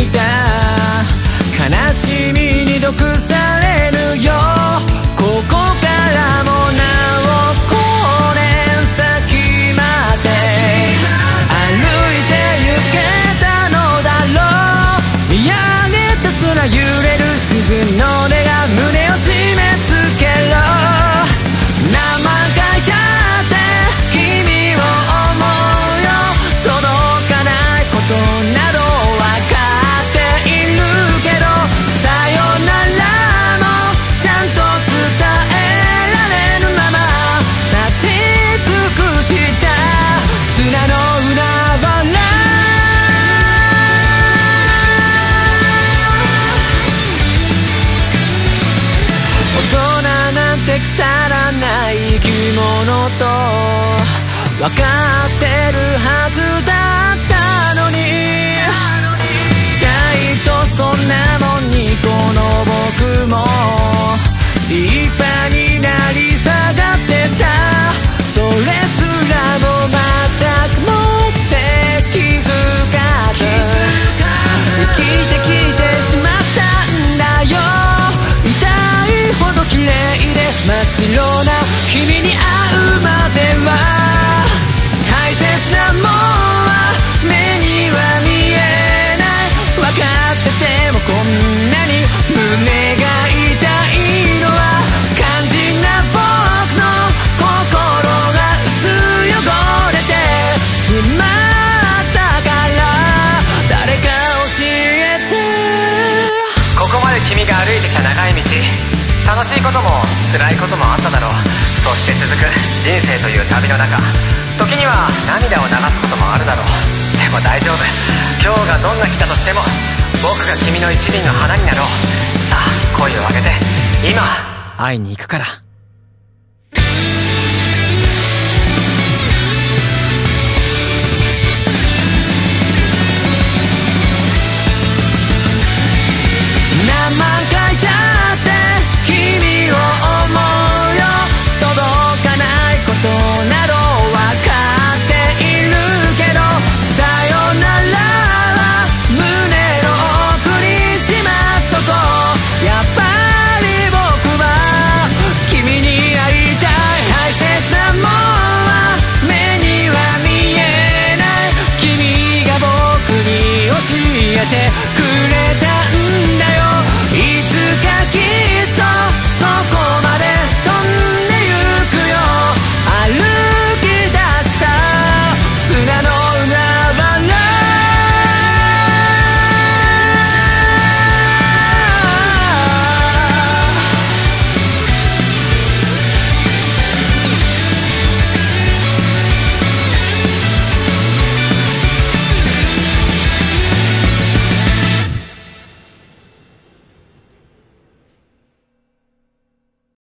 いた悲しみに毒されるよ。ここからもなお5年先まで歩いて行けたのだろう。見上げた空揺れる鈴の音が胸を締め付けろ。名前書いたって君を思うよ。届かないことなど分かっているけど、さよならもちゃんと伝えられぬまま立ち尽くした砂の海原。大人なんてくだらない生き物と分かってるはずだったのに、したいとそんなもんにこの僕も立派になり下がってた。それすらも全くもって気づかず生きてきてしまったんだよ。痛いほど綺麗で真っ白な君に会うまでは大切なもんは目には見えない。分かっててもこんなに胸が痛いのは肝心な僕の心が薄汚れてしまったから。誰か教えて。 ここまで君が歩いてきた長い道、楽しいことも辛いこともあっただろう。そして続く人生という旅の中、時には涙を流すこともあるだろう。でも大丈夫、今日がどんな日だとしても僕が君の一輪の花になろう。さあ声を上げて今会いに行くから。